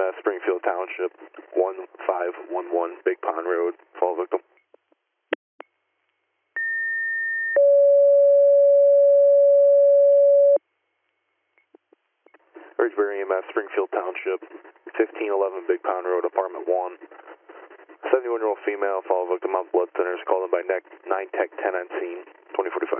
EMS, Springfield Township, 1511 Big Pond Road. Fall victim. Ridgebury EMS, Springfield Township, 1511 Big Pond Road, apartment 1. 71-year-old female, follow victim on blood thinners, called in by 9 Tech 10 on scene, 2045.